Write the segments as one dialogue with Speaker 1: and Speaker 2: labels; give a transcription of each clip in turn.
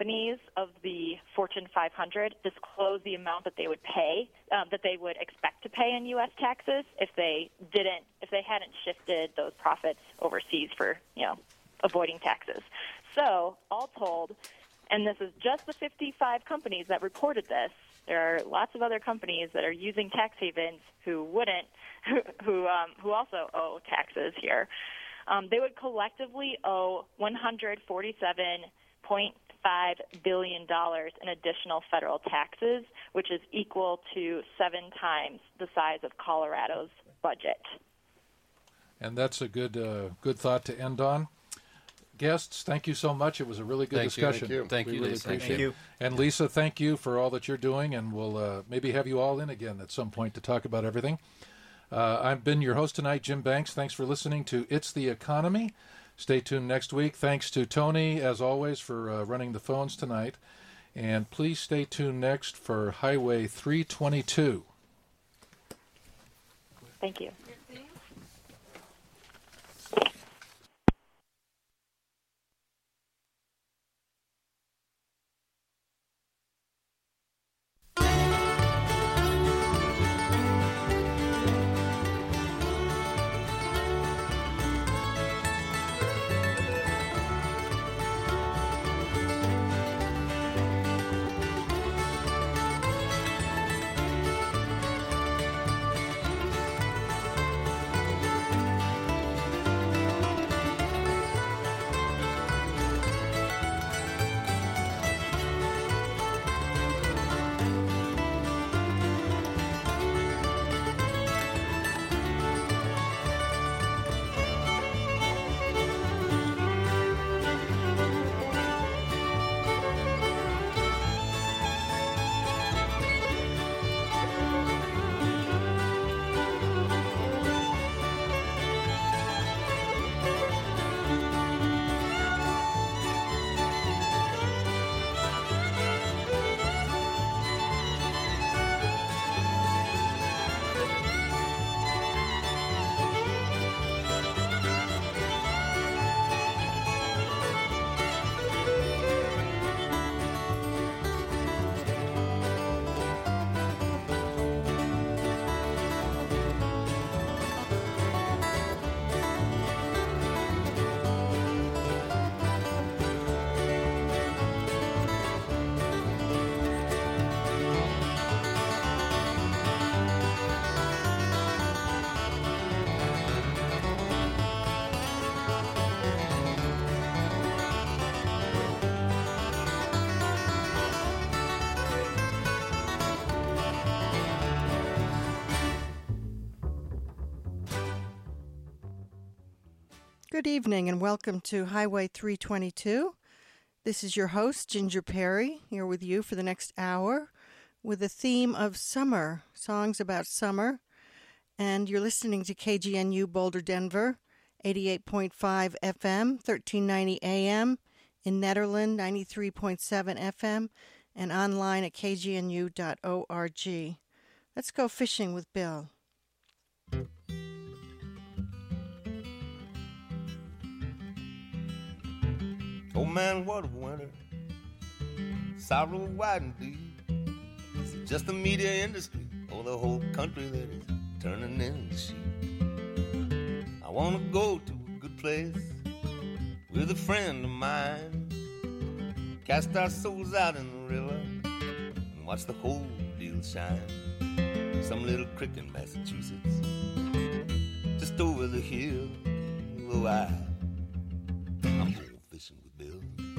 Speaker 1: companies of the Fortune 500 disclose the amount that they would pay, that they would expect to pay in U.S. taxes if they hadn't shifted those profits overseas for, avoiding taxes. So, all told, and this is just the 55 companies that reported this, there are lots of other companies that are using tax havens who who also owe taxes here. They would collectively owe $147.5 billion in additional federal taxes, which is equal to 7 times the size of Colorado's budget.
Speaker 2: And that's a good thought to end on. Guests, thank you so much. It was a really good discussion.
Speaker 3: Thank you.
Speaker 2: We really appreciate it. And Lisa, thank you for all that you're doing, and we'll maybe have you all in again at some point to talk about everything. I've been your host tonight, Jim Banks. Thanks for listening to It's the Economy. Stay tuned next week. Thanks to Tony, as always, for running the phones tonight. And please stay tuned next for Highway 322.
Speaker 1: Thank you.
Speaker 4: Good evening and welcome to Highway 322. This is your host, Ginger Perry, here with you for the next hour with a theme of summer, songs about summer. And you're listening to KGNU Boulder, Denver, 88.5 FM, 1390 AM, in Nederland, 93.7 FM, and online at kgnu.org. Let's go fishing with Bill.
Speaker 5: Oh man, what a winter. Sorrow wide and deep. Is it just the media industry or the whole country that is turning into sheep? I want to go to a good place with a friend of mine. Cast our souls out in the river and watch the whole deal shine. Some little creek in Massachusetts, just over the hill. Oh, I'm going fishing with Bill.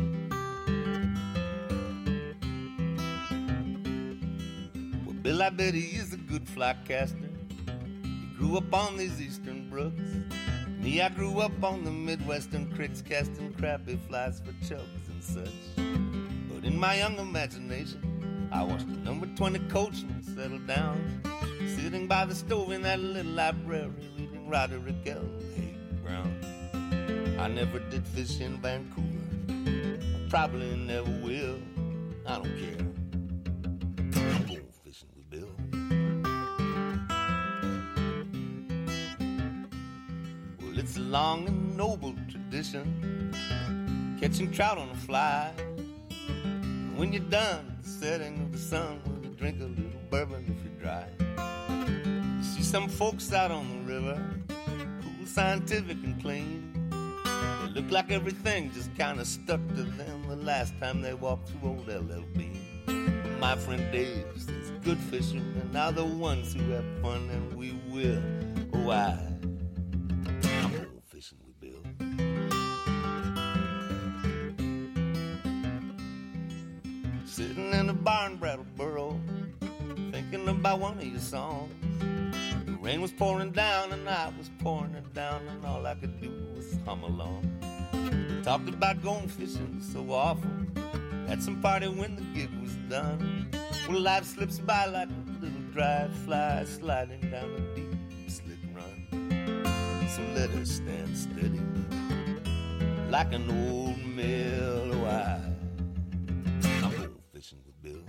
Speaker 5: Well, Bill, I bet he is a good fly caster. He grew up on these eastern brooks. Me, I grew up on the midwestern creeks, casting crappie flies for chubs and such. But in my young imagination, I watched a number 20 coachman settle down, sitting by the stove in that little library, reading Roderick L. Haig Brown. I never did fish in Vancouver, I probably never will. I don't care. I'm going fishing with Bill. Well, it's a long and noble tradition, catching trout on a fly. And when you're done, the setting of the sun, will you drink a little bourbon if you're dry? You see some folks out on the river, cool, scientific, and clean. They look like everything just kind of stuck to them the last time they walked through old LL Bean. My friend Dave says good fishermen are the ones who have fun, and we will. Oh, I'm going fishing with Bill. Sitting in a barn Brattleboro, thinking about one of your songs. The rain was pouring down and I was pouring it down, and all I could do was hum along. We talked about going fishing so often, had some party when the gig was done. Well, life slips by like a little dry fly sliding down a deep, slick run. So let us stand steady like an old mill. Oh, I'm going fishing with Bill.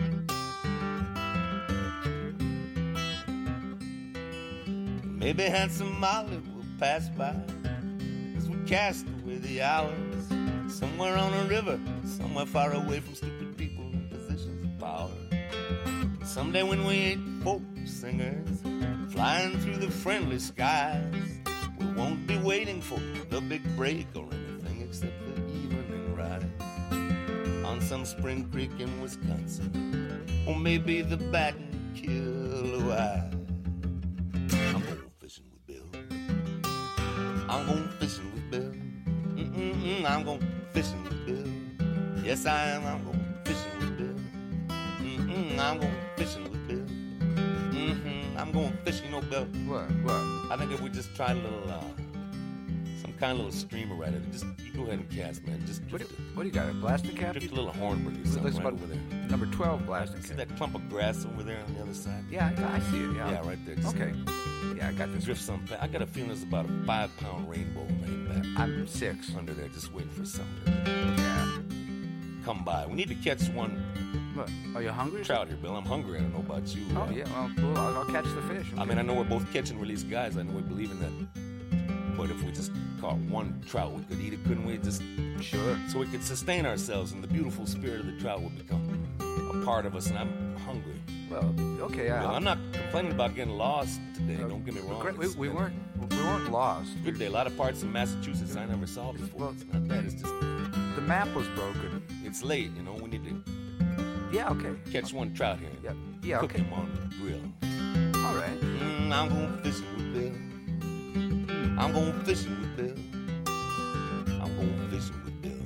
Speaker 5: Maybe handsome Molly will pass by as we cast away the hours, somewhere on a river, somewhere far away from stupid people in positions of power. Someday when we ain't folk singers flying through the friendly skies, we won't be waiting for the big break or anything except the evening ride on some spring creek in Wisconsin, or maybe the Baton Kill. Oh, I'm going fishing with Bill. I'm going fishing with Bill. I'm going fishing with Bill. Yes, I am. I'm going fishing with Bill. I'm going fishing with Bill. I'm going fishing, Bill.
Speaker 3: What?
Speaker 5: I think if we just try a little, some kind of little streamer right at it, just you go ahead and cast, man. Just
Speaker 3: What do you got? A blasting cap?
Speaker 5: drift a little Hornberg or something
Speaker 3: Looks
Speaker 5: right
Speaker 3: about
Speaker 5: over there.
Speaker 3: number 12 blasting
Speaker 5: See
Speaker 3: cap.
Speaker 5: that clump of grass over there on the other side?
Speaker 3: Yeah, I see it. Yeah.
Speaker 5: Yeah, right there. Just
Speaker 3: Okay. Yeah, I got this.
Speaker 5: drift some. I got a feeling there's about a 5-pound rainbow laying back
Speaker 3: I'm 6.
Speaker 5: under there, just waiting for something to
Speaker 3: Yeah.
Speaker 5: come by. We need to catch one
Speaker 3: What? Are you hungry?
Speaker 5: trout here, Bill. I'm hungry. I don't know about you.
Speaker 3: Oh, yeah. Well, cool. I'll catch the fish.
Speaker 5: I mean, I know we're both catch and release guys. I know we believe in that. But if we just caught one trout, we could eat it, couldn't we? Just
Speaker 3: Sure.
Speaker 5: so we could sustain ourselves, and the beautiful spirit of the trout would become a part of us. And I'm hungry.
Speaker 3: Well, okay.
Speaker 5: Bill, I'm not complaining about getting lost today.
Speaker 3: Uh,
Speaker 5: Don't get me wrong.
Speaker 3: Great.
Speaker 5: It's
Speaker 3: We
Speaker 5: been
Speaker 3: weren't lost.
Speaker 5: a good day. A lot of parts of Massachusetts I never saw before.
Speaker 3: Well,
Speaker 5: It's not bad. It's just
Speaker 3: The map was broken.
Speaker 5: it's late. You know, we need to
Speaker 3: Yeah. Okay.
Speaker 5: catch one trout here.
Speaker 3: Yeah. Yeah.
Speaker 5: Cook
Speaker 3: Okay.
Speaker 5: him on the grill.
Speaker 3: All right.
Speaker 5: I'm going fishing with Bill. I'm going fishing with Bill. I'm going fishing with Bill.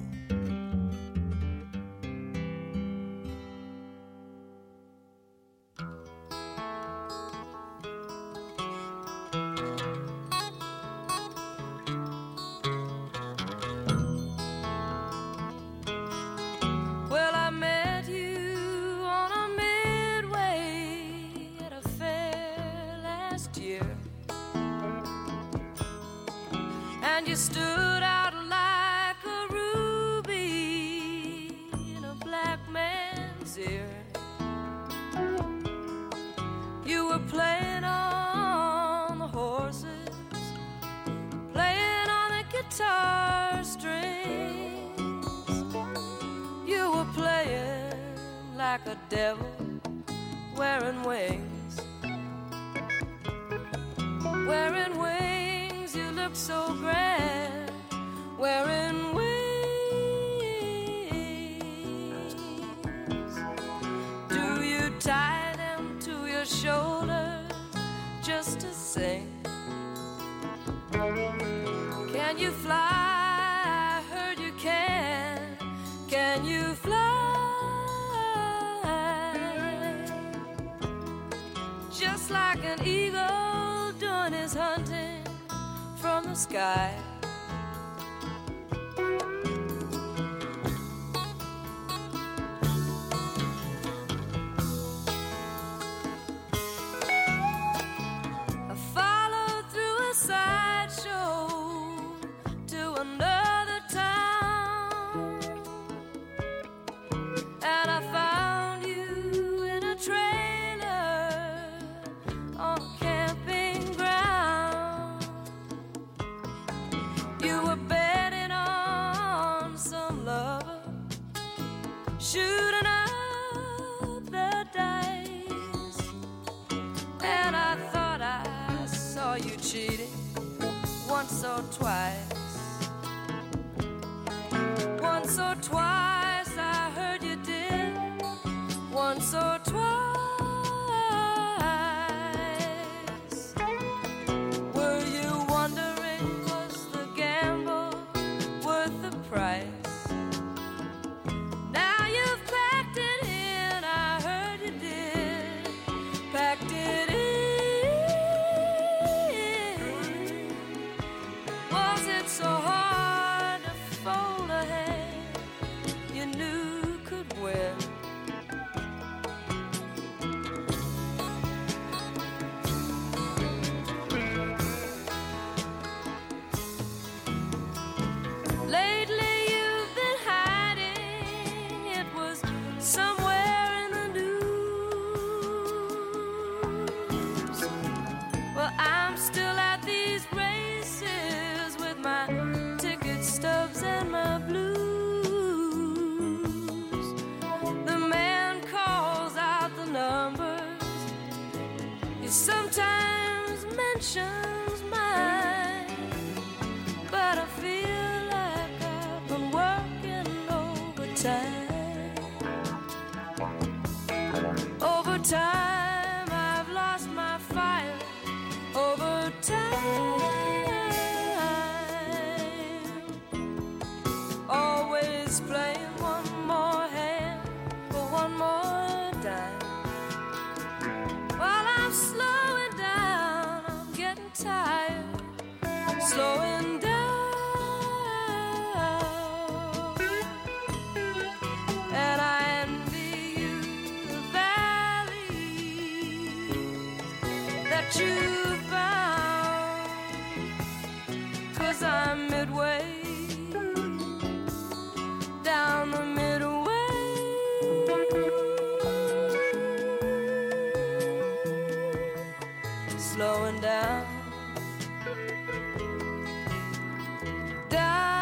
Speaker 6: Well, I met you on a midway at a fair last year, and you stood out like a ruby in a black man's ear. You were playing on the horses, playing on the guitar strings. You were playing like a devil wearing wings. Wearing wings, you look so grand. Wearing wings. Do you tie them to your shoulders just to sing? Can you fly? I heard you can. Can you fly? Just like an eagle doing his hunting from the sky. I followed through a sideshow to another town, and I found you in a trailer on a camping ground. shooting up the dice, and I thought I saw you cheating once or twice. Once or twice I heard you did, once or twice. Were you wondering, was the gamble worth the price? Now you've packed it in, I heard you did, packed it in. Was it so hard to fold a hand you knew could win? Lately you've been hiding, it was somewhere in the news. Well, I'm still at these races with my ticket stubs and my blues. The man calls out the numbers, he sometimes mentions mine, but I feel like I've been working overtime. Overtime, I've lost my fire. Overtime, always playing one more hand for one more dime. While I'm slowing down, I'm getting tired, slowing down. And I envy you the valleys that you found, 'cause I'm midway down the midway, slowing down, down.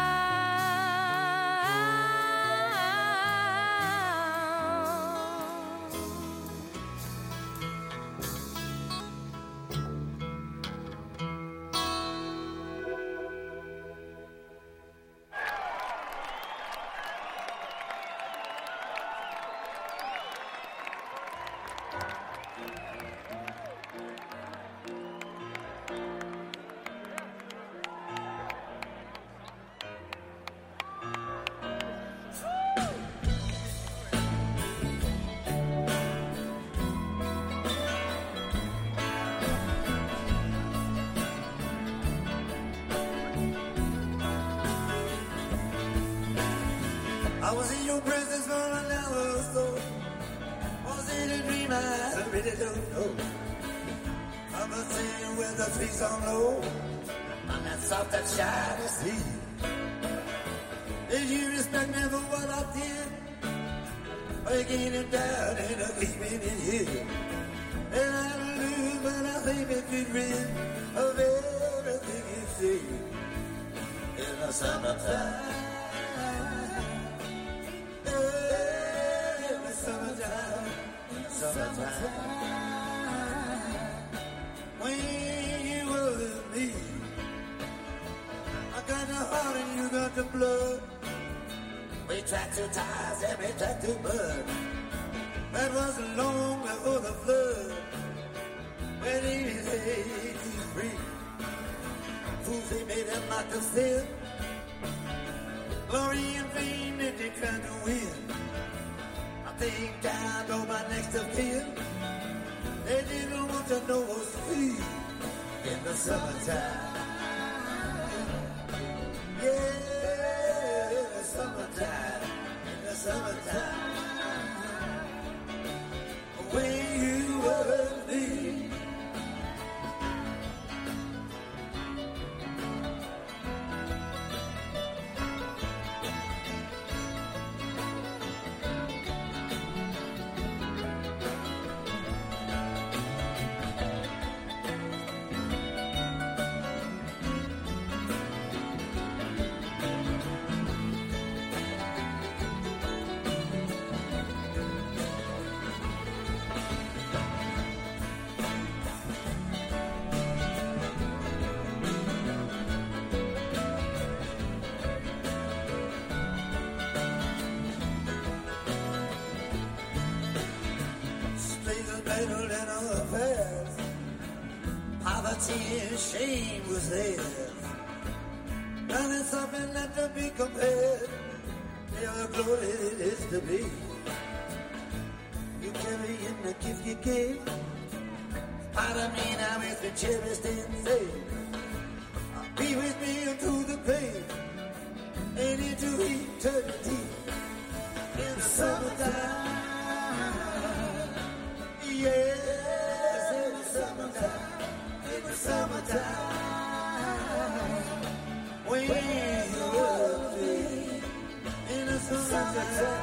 Speaker 7: I was in your presence for an hour or so. Was it a dream? I really don't know. I was sitting with the face on low on that soft and shiny sea. Did you respect me for what I did? Breaking it down and keeping it here. And I lose, but I think it could rid of everything you see in the summertime. Summertime, when you were with me, I got the heart and you got the blood. We tracked to ties and we tracked to mud. That was long before the flood. When he was 83, fools they made them not to sin. Glory and fame that they tried to win. Think down on my next of kin. They didn't want to know what's free in the summertime. Yeah, in the summertime, in the summertime. When you were with me. idle in our affairs. Poverty and shame was theirs. None is something not to be compared. They are glory it is to be. You carry in the gift you gave. Part of me now is the cherished and saved. Be with me unto the grave and into eternity. In the summertime, yes, in the summertime, in the summertime, when you love me, in the summertime,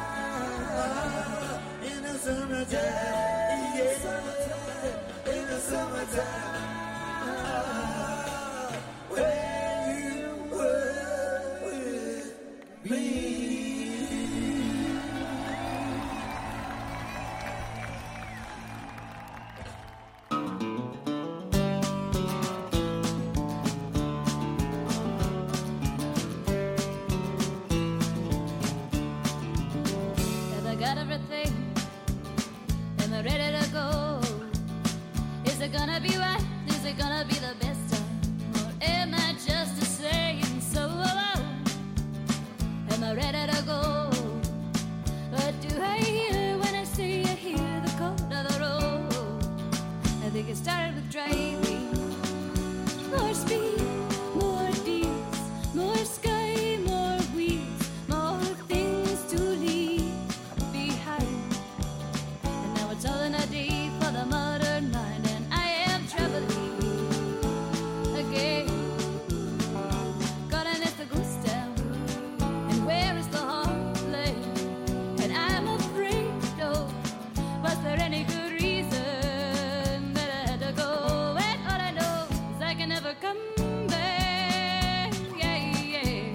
Speaker 7: in the summertime, yes, in the summertime, when you were with me.
Speaker 6: Have I got everything? Am I ready to go? Is it gonna be right? Is it gonna be the best time? Or am I just saying so alone? Am I ready to go? What do I hear when I say I hear the cold of the road? I think it started with driving. More speed, more deeds, more sky, more weeds, more things to leave behind. And now it's all in a day for the modern mind, and I am traveling again. God, and it's the ghost town, and where is the heartland? And I'm afraid, oh, was there any good reason that I had to go? And all I know is I can never come back. Yeah, yeah.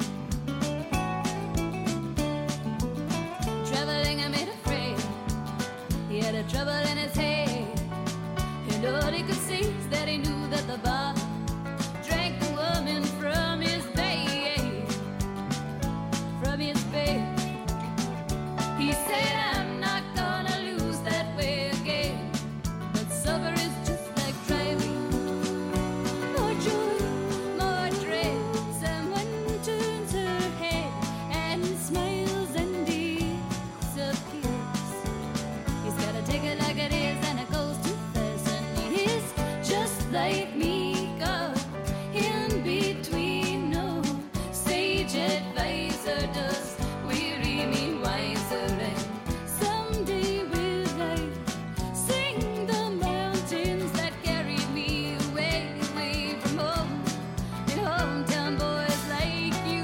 Speaker 6: Traveling, I made a friend. He had a trouble in his head, and all he could see is that he knew that the bar drank the woman from his bed, from his bed. He said, I'm not gonna lose that way again. But supper is just like driving. More joy, more dread. Someone turns her head and smiles and disappears. He's gotta take it like it is, and it goes too fast. And he's just like me, God, in between. No sage advisor does weary me wiser. And someday will I sing the mountains that carried me away, away from home, and hometown boys like you.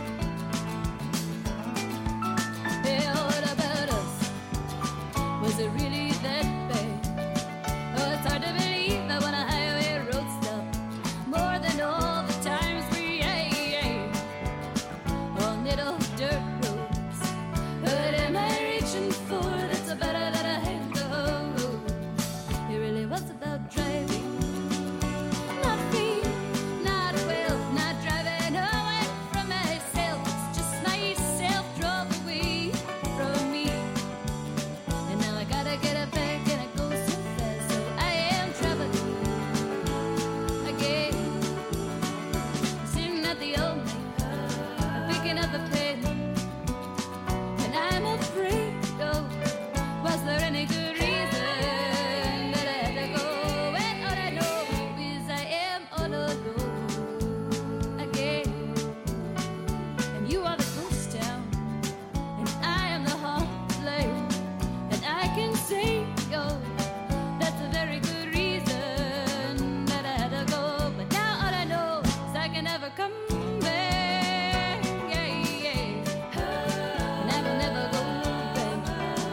Speaker 6: Yeah, what about us? Was it really that bad? Oh, it's hard to believe that when a highway road stopped, more than all the times we on little dirt roads. What am I reaching for? That's better than I had to hold. It really was about driving. Not fear, not wealth, not driving away from myself. It's just myself drove away from me. And now I gotta get it back, and it goes so fast. So I am traveling again. Sitting at the old man, picking up the pen, and I'm afraid, oh, was there any good reason that I had to go? And all I know is I am all alone again. And you are the ghost town, and I am the heartland, and I can say, oh, that's a very good reason that I had to go. But now all I know is I can never come back. Yeah, yeah. And I will never go back.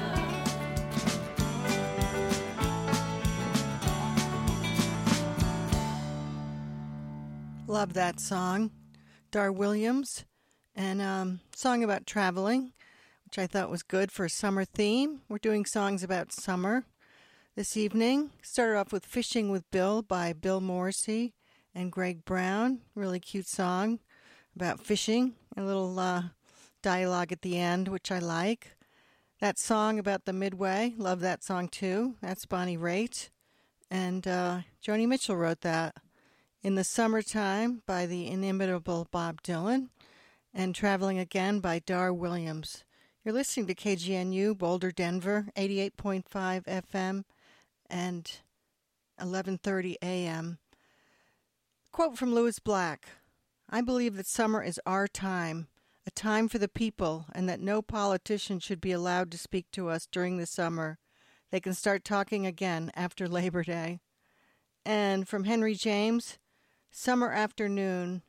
Speaker 4: Love that song. Dar Williams, and song about traveling, which I thought was good for a summer theme. We're doing songs about summer this evening. Started off with Fishing with Bill by Bill Morrissey and Greg Brown. Really cute song about fishing. A little dialogue at the end, which I like. That song about the Midway, love that song too. That's Bonnie Raitt. And Joni Mitchell wrote that. In the Summertime by the inimitable Bob Dylan. And Traveling Again by Dar Williams. You're listening to KGNU, Boulder, Denver, 88.5 FM and 11:30 a.m. Quote from Lewis Black, "I believe that summer is our time, a time for the people, and that no politician should be allowed to speak to us during the summer. They can start talking again after Labor Day." And from Henry James, summer afternoon.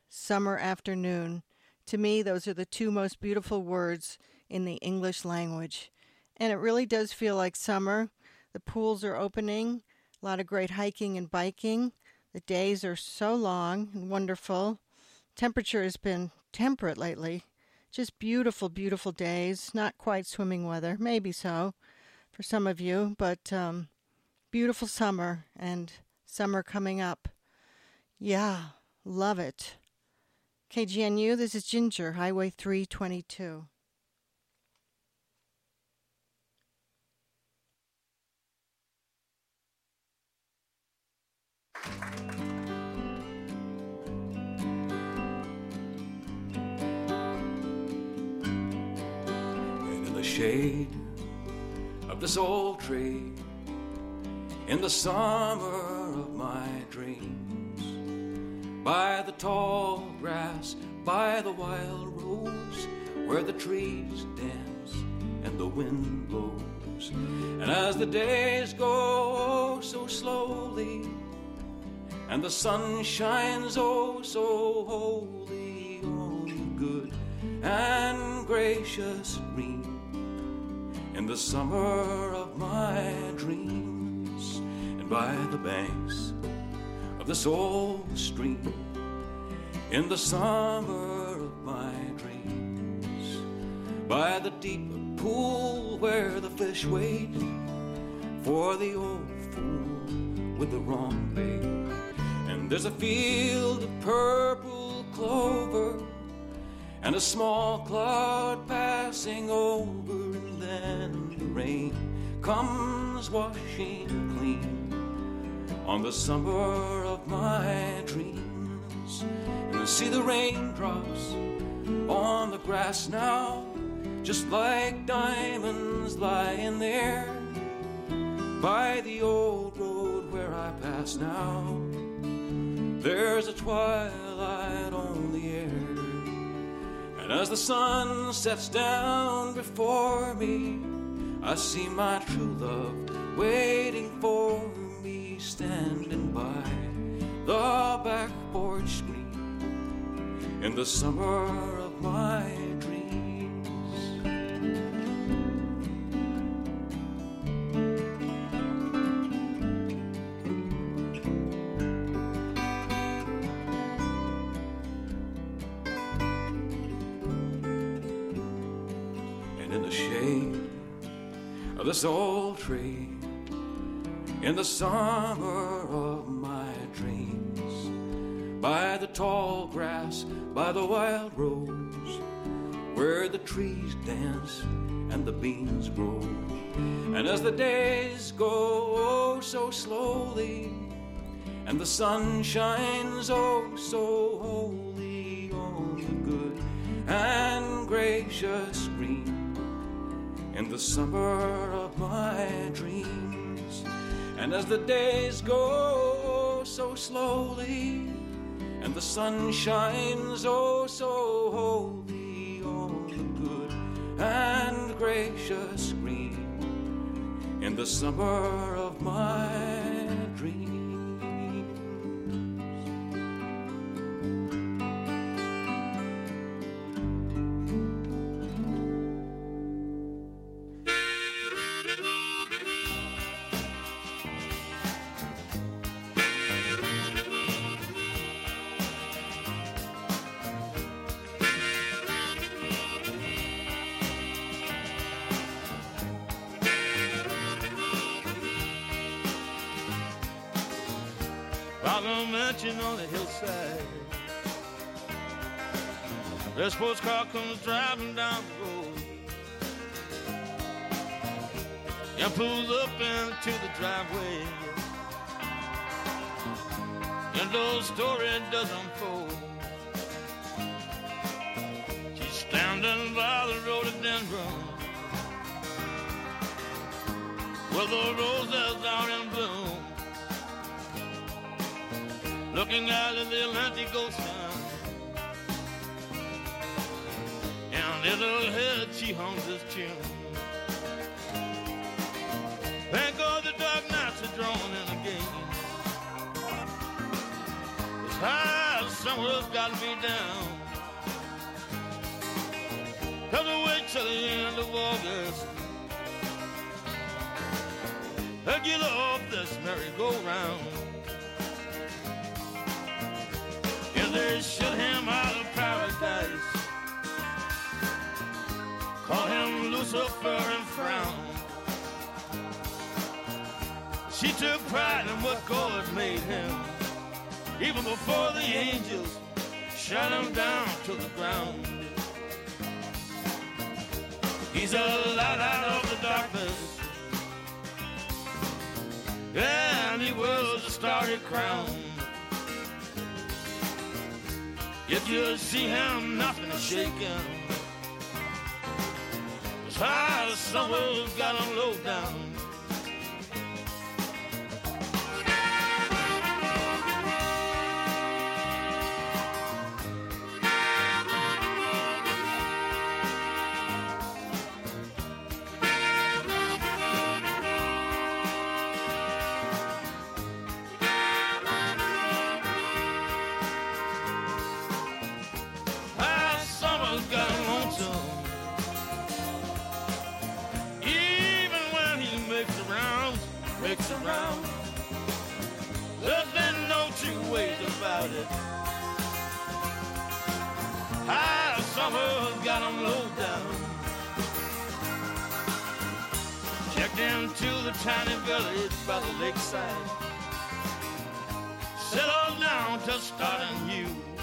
Speaker 4: To me, those are the two most beautiful words in the English language. And it really does feel like summer. The pools are opening, a lot of great hiking and biking. The days are so long and wonderful. Temperature has been temperate lately. Just beautiful, beautiful days. Not quite swimming weather, maybe so for some of you, but beautiful summer and summer coming up. Yeah, love it. KGNU, this is Ginger, Highway 322.
Speaker 8: And in the shade of this old tree, in the summer of my dreams, by the tall grass, by the wild rose, where the trees dance and the wind blows. And as the days go so slowly, and the sun shines oh so holy on the good and gracious green, in the summer of my dreams, and by the banks of this old stream, in the summer of my dreams, by the deep pool where the fish wait for the old fool with the wrong bait. And there's a field of purple clover and a small cloud passing over, and then the rain comes washing clean on the summer of my dreams. And I see the raindrops on the grass now, just like diamonds lying there by the old road where I pass now. There's a twilight on the air, and as the sun sets down before me, I see my true love waiting for me, standing by the back porch screen in the summer of my dreams. And in the shade of this old tree, in the summer of my dreams, by the tall grass, by the wild rose, where the trees dance and the beans grow. And as the days go so slowly, and the sun shines oh so holy on the good and gracious green, in the summer of my dreams. And as the days go so slowly, and the sun shines oh so holy on the good and gracious green, in the summer of my dreams.
Speaker 7: By the mansion on the hillside, the sports car comes driving down the road.
Speaker 5: and pulls up into the driveway. And the story does unfold. She's standing by the rhododendron, with the roses out in bloom, looking out at the Atlantic Ocean. And in her head she hums this tune. Thank God the dark nights are drawn in again. This high summer's got me down. 'Cause I wait till the end of August to get off this merry-go-round. And they shut him out of paradise, call him Lucifer and frown. She took pride in what God made him, even before the angels shut him down to the ground. He's a light out of the darkness, and he wears a starry crown. If you see him, nothing is shaking. As high as summer's got him low down. Around. There's no two ways about it. High summer's got him low down. Checked into the tiny village by the lakeside, settled down to start anew,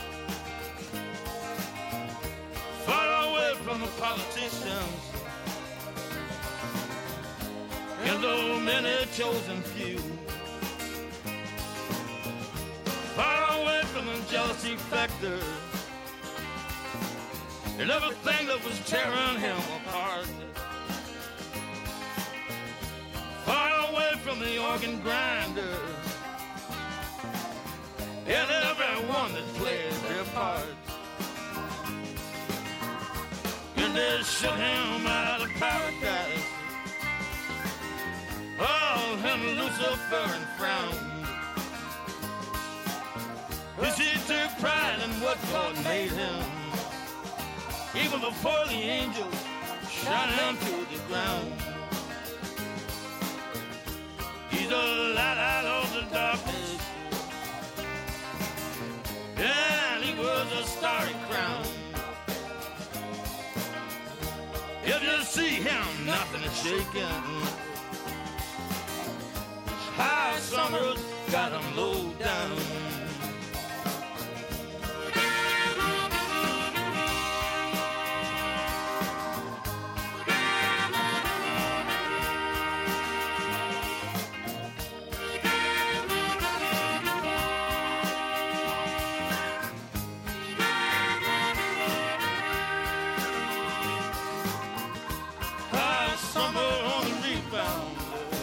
Speaker 5: far away from the politicians and the many chosen few, far away from the jealousy factor and everything that was tearing him apart, far away from the organ grinder and everyone that played their part. And they shut him out of paradise, oh, him Lucifer and frown. He took pride in what God made him, even before the angels shot him to the ground. He's a light out of the darkness, and he wears a starry crown. If you see him, nothing is shaking. High summer's got him low down. High summer on the rebound.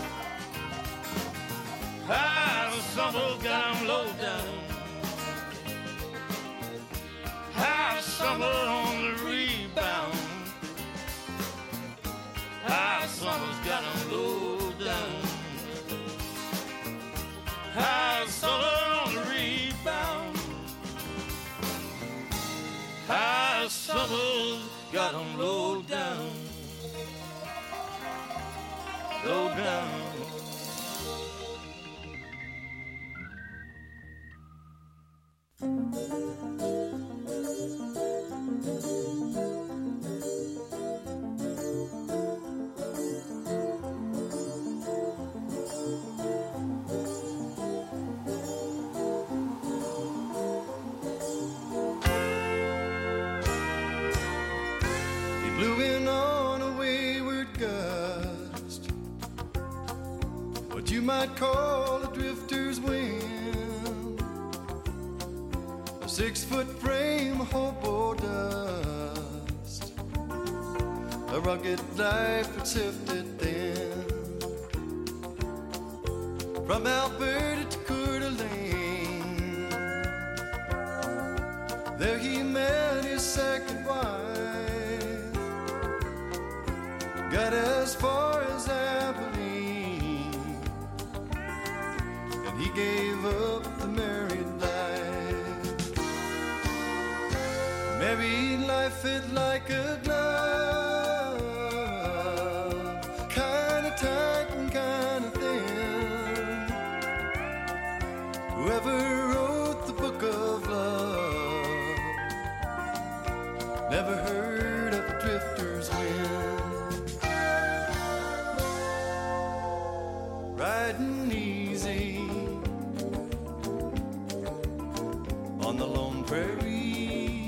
Speaker 5: High summer's got him low down. High summer on the rebound. High summer's got him low down. High summer on the rebound. High summer's got him low down. Low down.
Speaker 7: He blew in on a wayward gust,
Speaker 9: might call a drifter's wind, a 6-foot frame of hobo dust, a rugged life that sifted thin. From Alberta to Coeur d'Alene, there he met his second wife, got as far as Abilene, and he gave up the married life. Married life fit like a glove, kinda tight and kinda thin. Whoever wrote the book of love never heard of a drifter's wind. Riding easy on the lone prairie,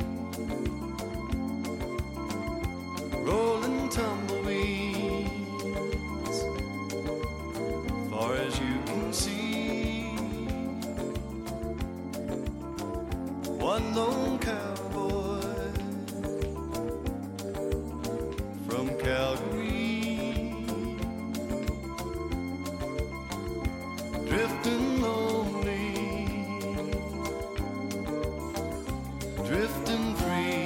Speaker 9: rolling tumbleweeds far as you can see. One lone cowboy from Calgary, drifting lonely, drifting free.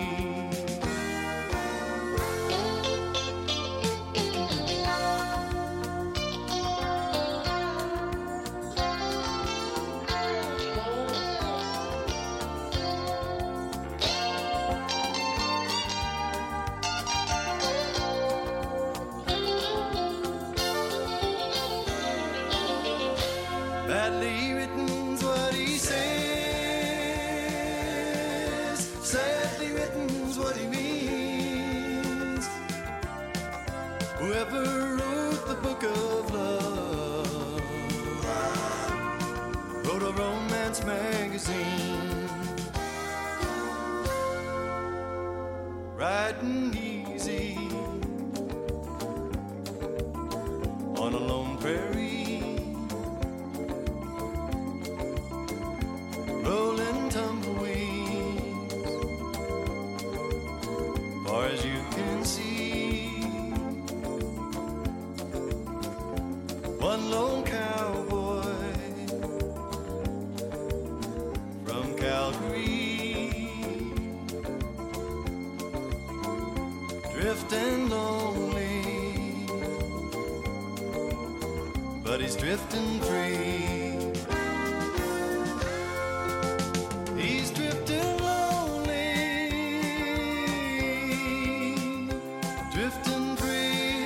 Speaker 9: Badly written's what he says, sadly written's what he means. Whoever wrote the book of love wrote a romance magazine. Riding easy on a lone prairie, rolling tumbleweeds far as you can see. One lone cowboy from Calgary, drifting lonely, but he's drifting free. He's drifting lonely, drifting free.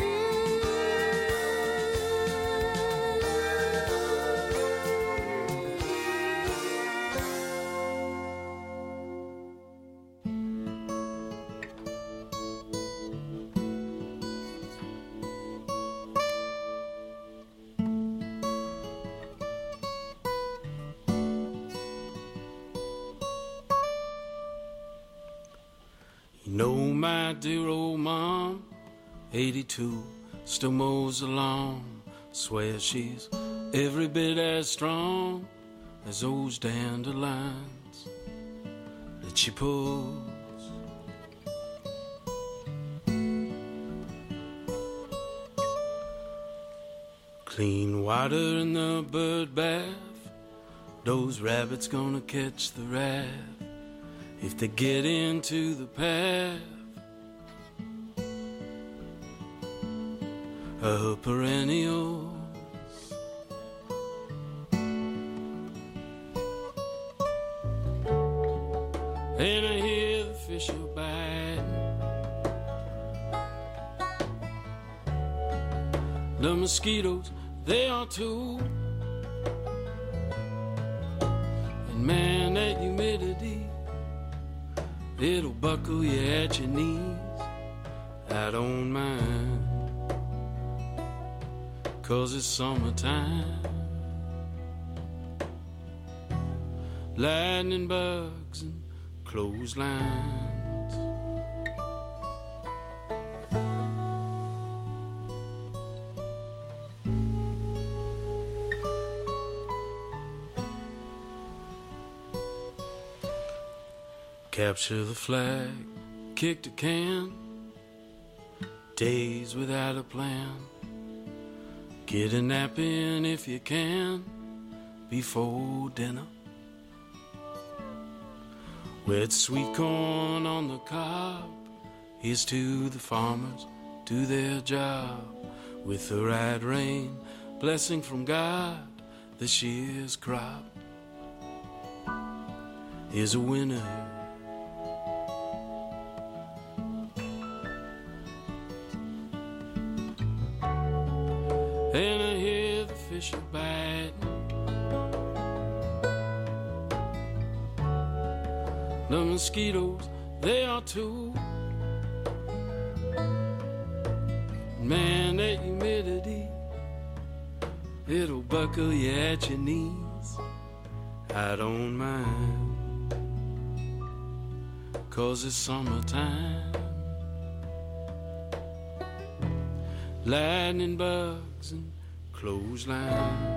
Speaker 10: You know my dear old mom, 82, still mows the lawn. Swear she's every bit as strong as those dandelions that she pulls. Clean water in the bird bath, those rabbits gonna catch the wrath if they get into the path of her perennials. And I hear the fish are biting, the mosquitoes, they are too. And man, that humidity, it'll buckle you at your knees. I don't mind, 'cause it's summertime. Lightning bugs and clotheslines. Capture the flag, kick the can, days without a plan. Get a nap in if you can before dinner. Wet sweet corn on the cob. Here's to the farmers, do their job. With the right rain, blessing from God, this year's crop is a winner. And I hear the fish are biting. The mosquitoes, they are too. Man, that humidity, it'll buckle you at your knees. I don't mind, 'cause it's summertime. Lightning bugs and clothesline.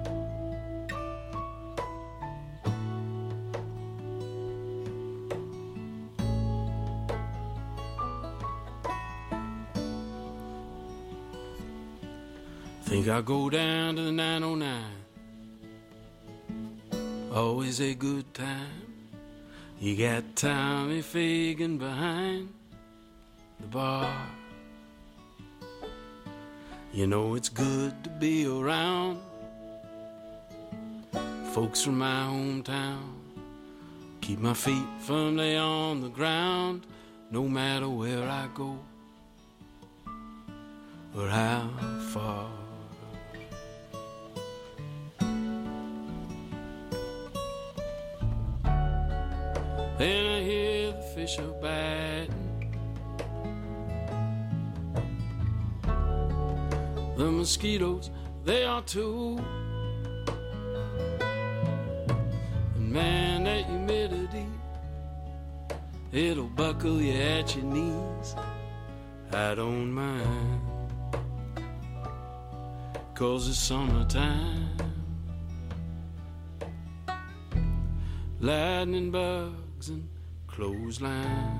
Speaker 10: Think I'll go down to the 909. Always a good time. You got Tommy Fagan behind the bar. You know it's good to be around folks from my hometown. Keep my feet firmly on the ground, no matter where I go or how far. And I hear the fish are biting. The mosquitoes, they are too. And man, that humidity, it'll buckle you at your knees. I don't mind, 'cause it's summertime. Lightning bugs and clothesline.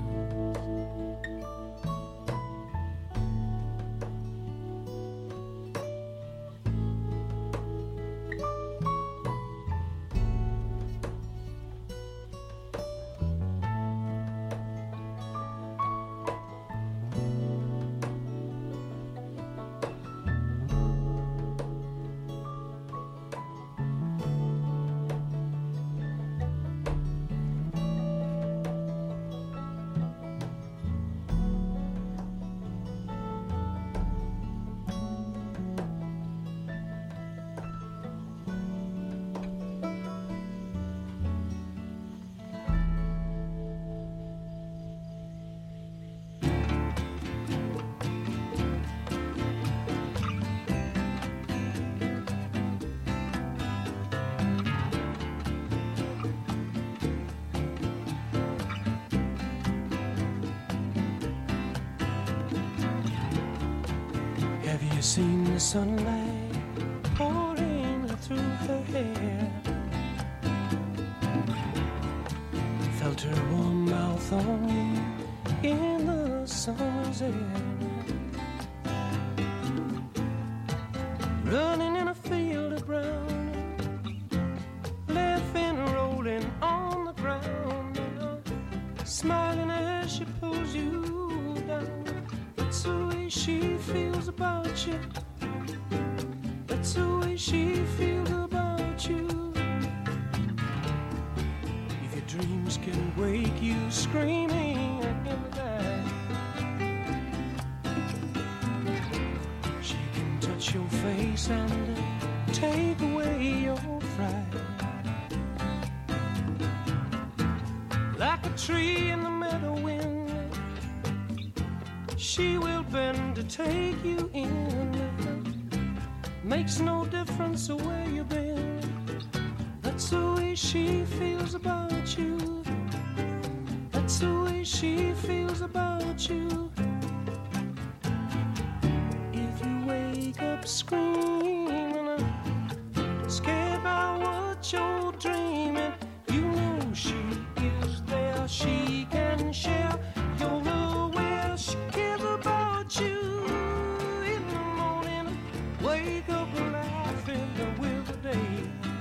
Speaker 11: Seen the sunlight pouring through her hair, felt her warm mouth on me in the summer's air, running in a field of brown, laughing, rolling on the ground, smiling as she pulls you down. That's the way she feels about you. That's the way she feels about you. If your dreams can wake you screaming in the night, she can touch your face and take away your fright. Like a tree in the meadow wind, she will bend to take you in. Makes no difference where you've been. That's the way she feels about you. That's the way she feels about you. If you wake up screaming, scared by what you're dreaming, you know she is there. She wake up laughing with the day.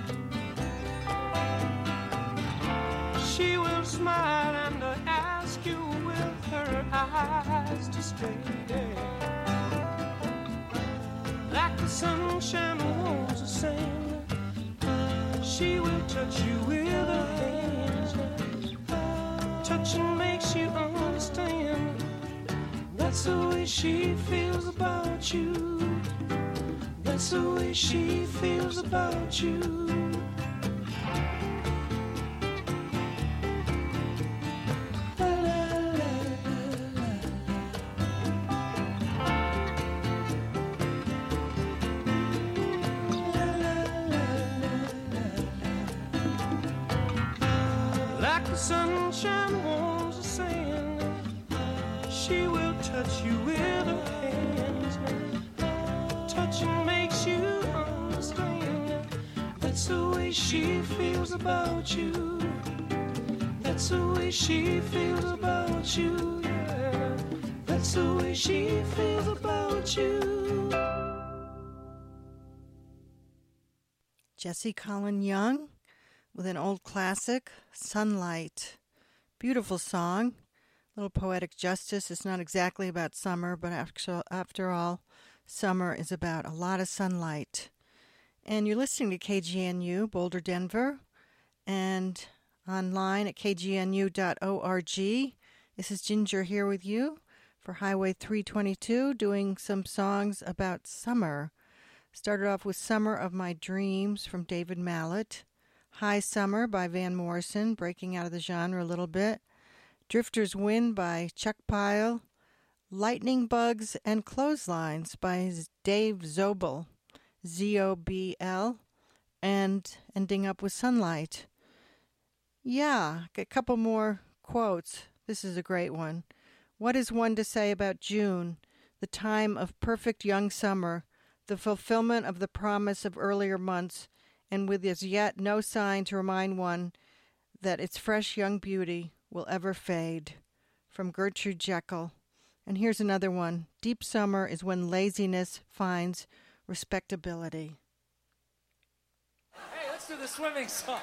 Speaker 11: She will smile and ask you with her eyes to stay. Like the sunshine warms the sand, she will touch you with her hands. Touching makes you understand. That's the way she feels about you. That's the way she feels about you. Like the sunshine warms the sand, she will touch you with her hands. Touching makes you understand. That's the way she feels about you. That's the way she feels about you. Yeah. That's the way she feels about you.
Speaker 4: Jesse Colin Young with an old classic, Sunlight. Beautiful song. Little poetic justice. It's not exactly about summer, but after all, summer is about a lot of sunlight. And you're listening to KGNU, Boulder, Denver, and online at kgnu.org. This is Ginger here with you for Highway 322, doing some songs about summer. Started off with Summer of My Dreams from David Mallet. High Summer by Van Morrison, breaking out of the genre a little bit. Drifter's Wind by Chuck Pyle. Lightning Bugs and Clotheslines by Dave Zobel, Z-O-B-L, and ending up with Sunlight. Yeah, a couple more quotes. This is a great one. What is one to say about June, the time of perfect young summer, the fulfillment of the promise of earlier months, and with as yet no sign to remind one that its fresh young beauty will ever fade. From Gertrude Jekyll. And here's another one. Deep summer is when laziness finds respectability.
Speaker 12: Hey, let's do the swimming song.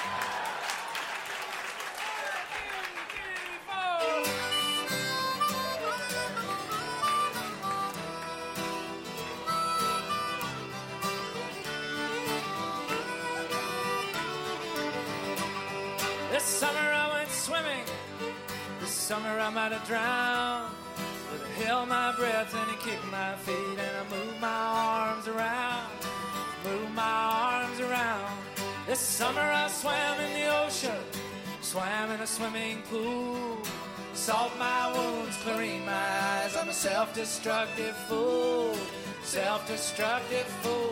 Speaker 12: This summer I went swimming. This summer I might have drowned. But I held my breath and he kicked my feet and I moved my arms around. Moved my arms around. This summer I swam in the ocean. Swam in a swimming pool. Salt my wounds, clearing my eyes. I'm a self-destructive fool. Self-destructive fool.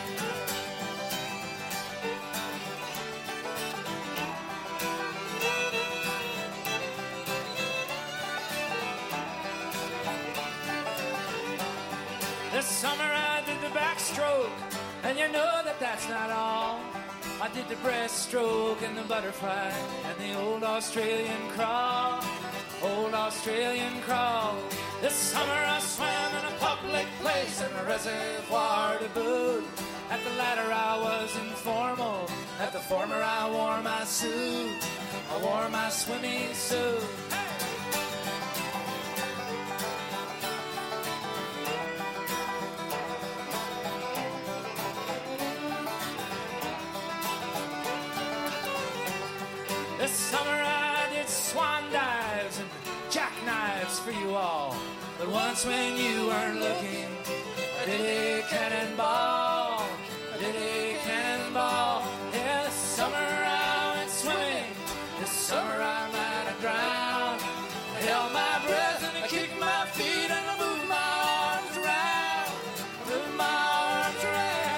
Speaker 12: This summer I did the backstroke, and you know that that's not all. I did the breaststroke and the butterfly and the old Australian crawl. Old Australian crawl. This summer I swam in a public place in a reservoir to boot. At the latter I was informal. At the former I wore my suit. I wore my swimming suit. This summer I did swan dives and jackknives for you all. But once when you weren't looking, I did a cannonball. I did a cannonball. Yeah, this summer I went swimming. This summer I might have drowned. I held my breath and I kicked my feet and I moved my arms around. I moved my arms around.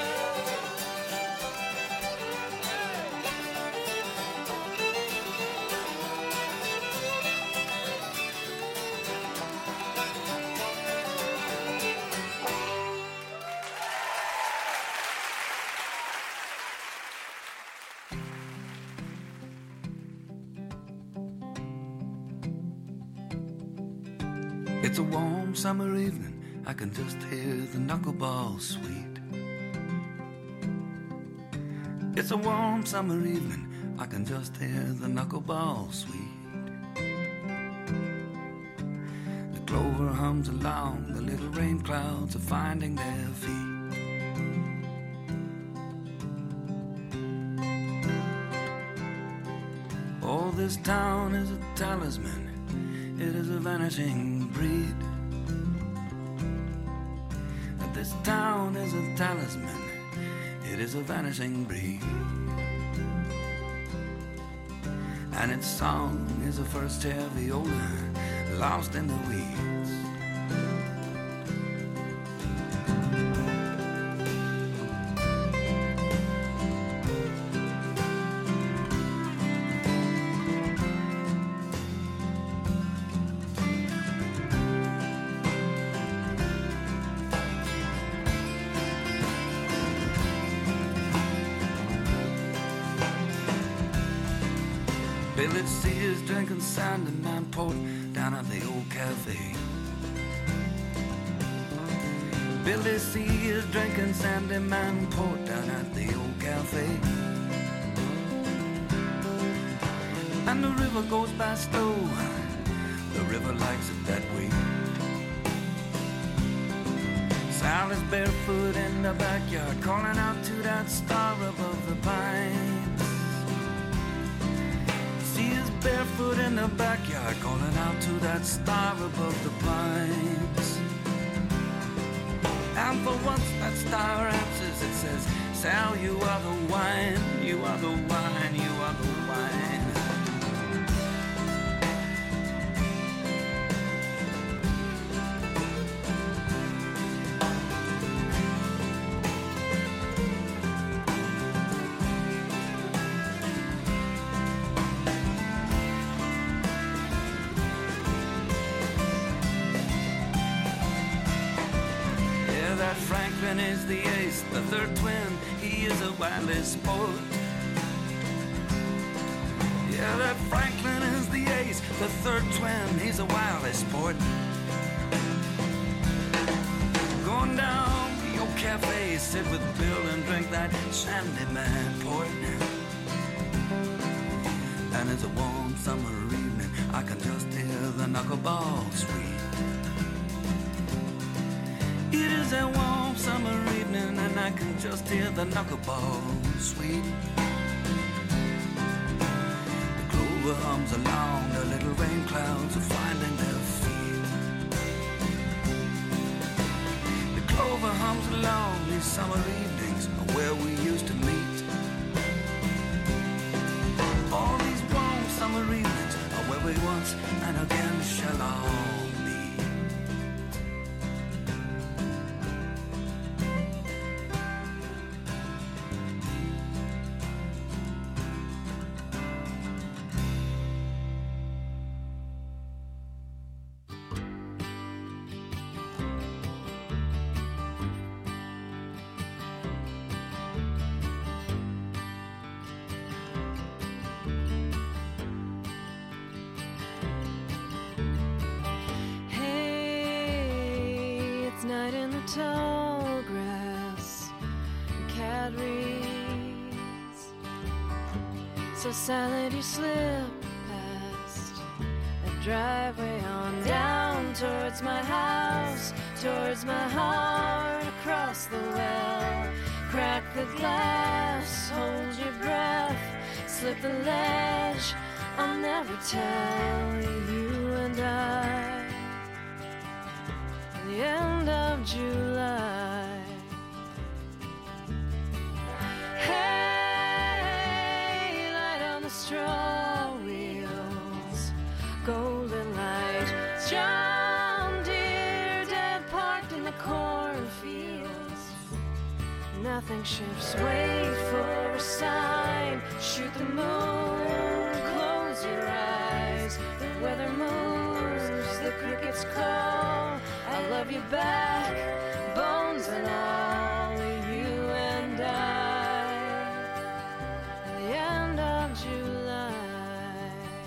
Speaker 13: It's a warm summer evening, I can just hear the knuckleballs sweet. It's a warm summer evening, I can just hear the knuckleball sweet. The clover hums along, the little rain clouds are finding their feet. Oh, this town is a talisman, it is a vanishing breed. This town is a talisman, it is a vanishing breed. And its song is a first-chair viola lost in the weeds. Billy C is drinking Sandyman port down at the old cafe. Billy C is drinking Sandyman port down at the old cafe. And the river goes by slow, the river likes it that way. Sally's barefoot in the backyard, calling out to that star above the pines. Barefoot in the backyard, calling out to that star above the pines. And for once that star answers, it says, Sal, you are the wine, you are the wine, you are the wine. Franklin is the ace, the third twin, he is a wily sport. Yeah, that Franklin is the ace, the third twin, he's a wily sport. Going down to your cafe, sit with Bill and drink that Sandyman port. And it's a warm summer evening, I can just hear the knuckleball sweet. It is a warm summer evening and I can just hear the knuckleball sweet. The clover hums along, the little rain clouds are finding their feet. The clover hums along, these summer evenings are where we used to meet. All these warm summer evenings are where we once and again shall all meet.
Speaker 14: So silent you slip past a driveway on down towards my house, towards my heart, across the well. Crack the glass, hold your breath, slip the ledge, I'll never tell you and I. The end of July. Hey, light on the straw wheels, golden light. John Deere dead parked in the cornfields. Nothing shifts, wait for a sign. Shoot the moon, close your eyes. The weather moves, the crickets call. I love you back, bones and all, you and I. At the end of July.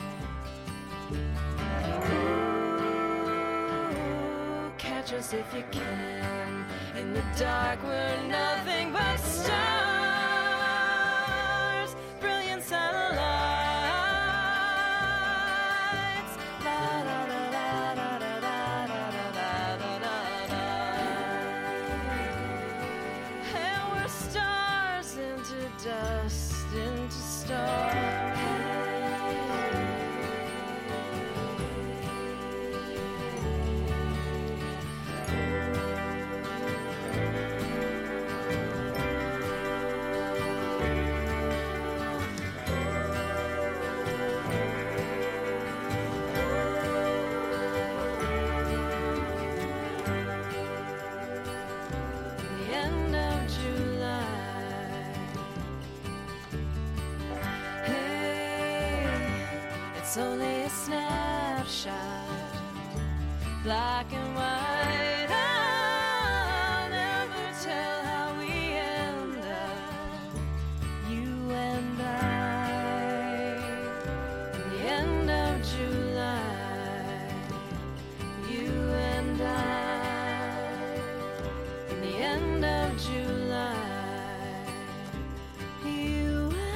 Speaker 14: Ooh, catch us if you can. In the dark we're nothing but stars. destined to start. It's only a snapshot, black and white. I'll never tell how we end up, you and I. In the end of July, you and I. In the end of July, you and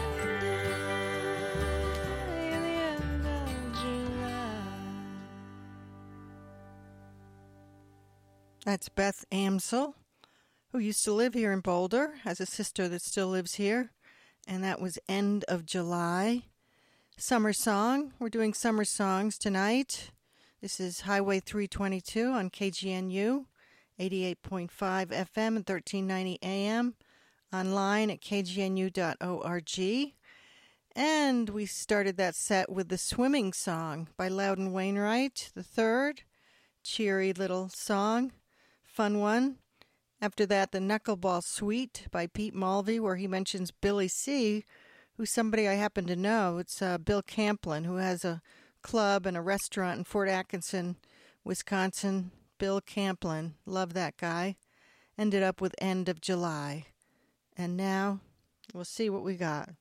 Speaker 4: That's Beth Amsel, who used to live here in Boulder, has a sister that still lives here, and that was End of July. Summer song. We're doing summer songs tonight. This is Highway 322 on KGNU, 88.5 FM and 1390 AM, online at kgnu.org. And we started that set with the Swimming Song by Loudon Wainwright III. Cheery little song. Fun one. After that, the Knuckleball Suite by Pete Mulvey, where he mentions Billy C., who's somebody I happen to know. It's Bill Camplin, who has a club and a restaurant in Fort Atkinson, Wisconsin. Bill Camplin. Love that guy. Ended up with End of July. And now, we'll see what we got.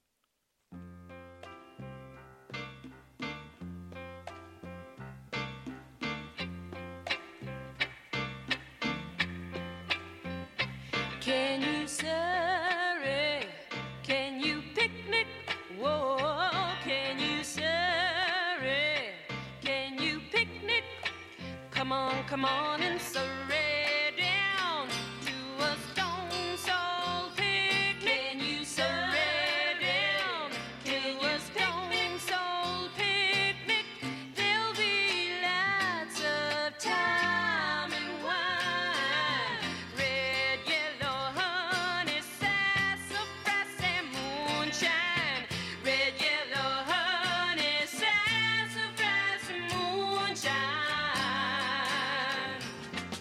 Speaker 14: Can you surrey? Can you picnic? Whoa, can you surrey? Can you picnic? Come on and surrey down to a stone soul picnic. Can you surrey down to a stone soul picnic? There'll be lots of time and wine. Red, yellow, honey, sassafras, and moonshine. Red, yellow, honey, sassafras, and moonshine.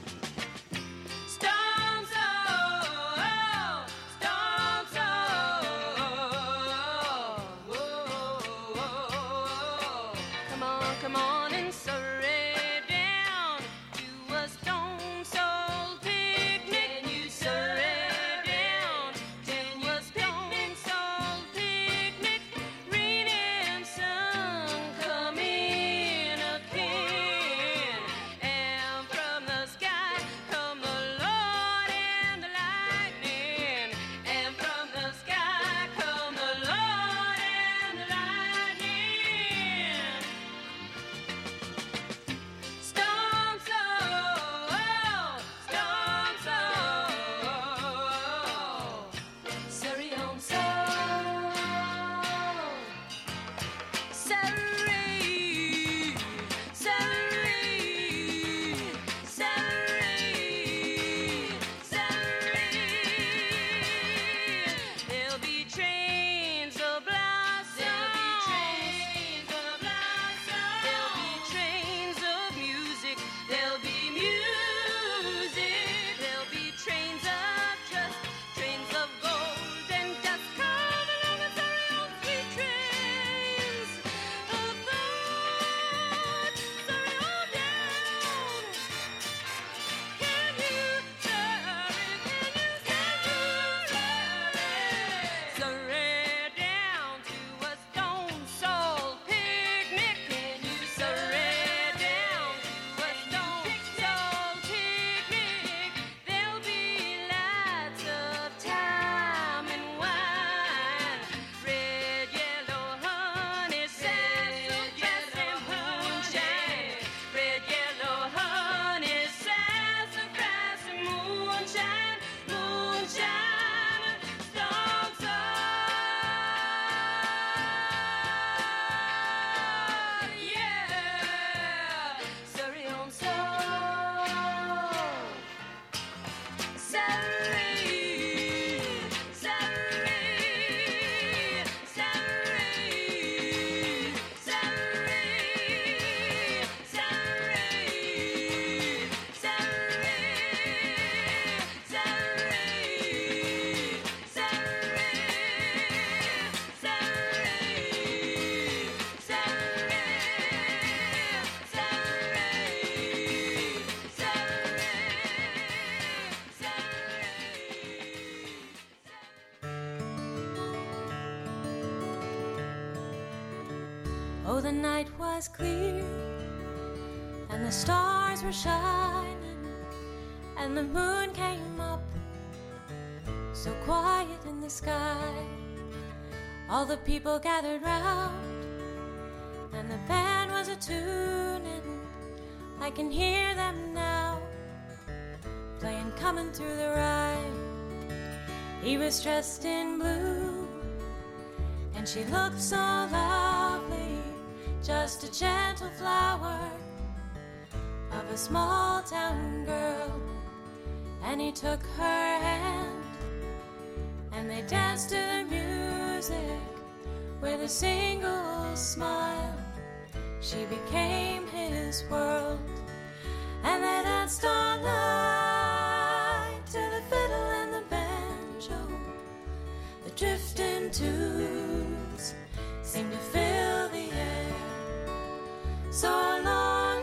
Speaker 14: Oh, the night was clear, and the stars were shining, and the moon came up, so quiet in the sky. All the people gathered round, and the band was a-tuning. I can hear them now, playing Coming Through the Rye. He was dressed in blue, and she looked so lovely, just a gentle flower of a small town girl. And he took her hand, and they danced to the music with a single smile. She became his world, and they danced all night to the fiddle and the banjo. The drifting tunes seemed to fill the air. So long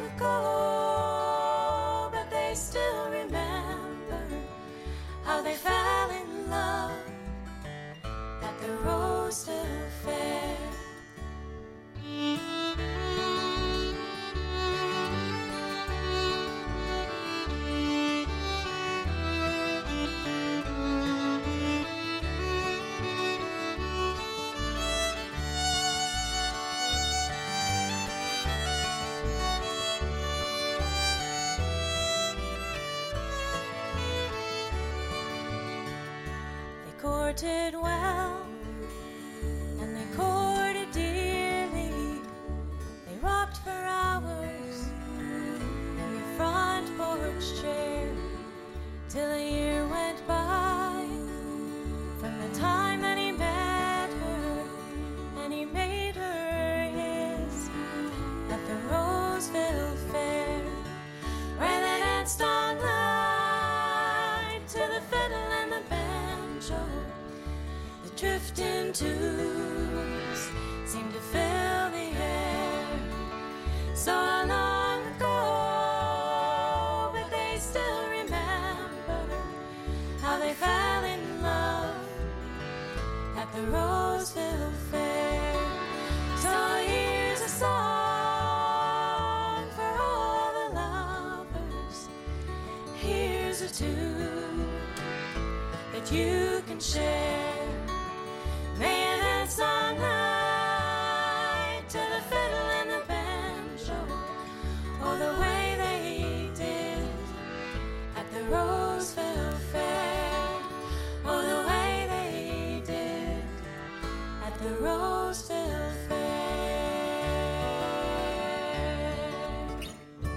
Speaker 14: ago, but they still remember how they fell in love at the Roseville Fair. Courted well, and they courted dearly. They rocked for hours in the front porch chair, till a year went by from the time that he met her, and he made her his at the Roseville Fair, where they danced all night to the fiddle and the banjo. The drifting tunes seem to fill the air. So long ago, but they still remember how they fell in love at the Roseville Fair. So here's a song for all the lovers. Here's a tune that you can share. May you dance all night to the fiddle and the banjo, or the way they did at the Roseville Fair, or the way they did at the Roseville Fair.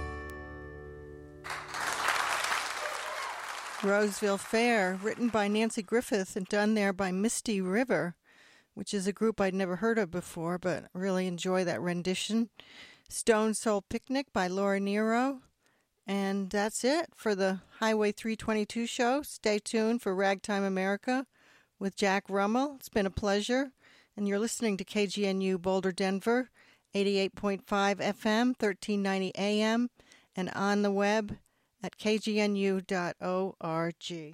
Speaker 4: Roseville Fair, written by Nancy Griffith and done there by Misty River, which is a group I'd never heard of before, but really enjoy that rendition. Stone Soul Picnic by Laura Nero. And that's it for the Highway 322 show. Stay tuned for Ragtime America with Jack Rummel. It's been a pleasure. And you're listening to KGNU Boulder, Denver, 88.5 FM, 1390 AM, and on the web at kgnu.org.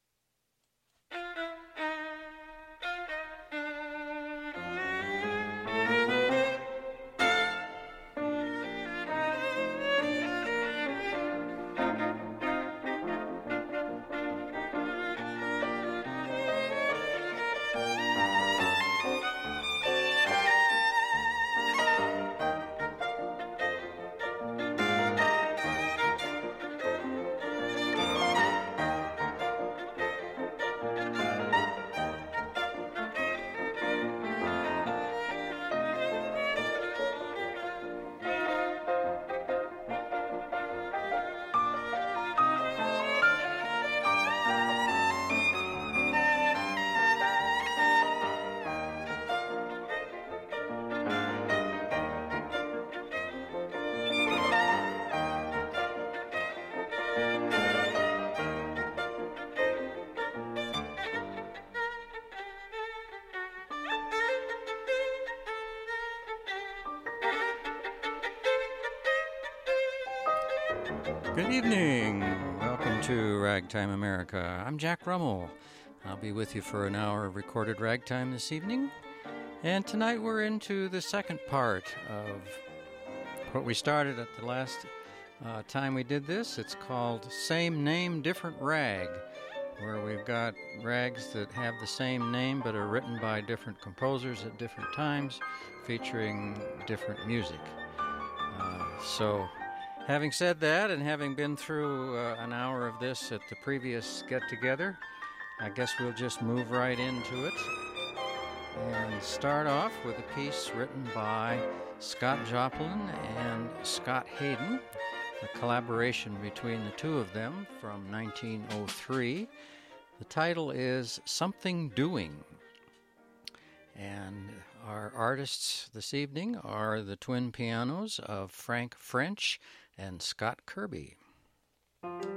Speaker 15: Good evening. Welcome to Ragtime America. I'm Jack Rummel. I'll be with you for an hour of recorded ragtime this evening. And tonight we're into the second part of what we started at the last time we did this. It's called Same Name, Different Rag, where we've got rags that have the same name but are written by different composers at different times, featuring different music. So, having said that, and having been through an hour of this at the previous get-together, I guess we'll just move right into it and start off with a piece written by Scott Joplin and Scott Hayden, a collaboration between the two of them from 1903. The title is Something Doing. And our artists this evening are the twin pianos of Frank French and Scott Kirby.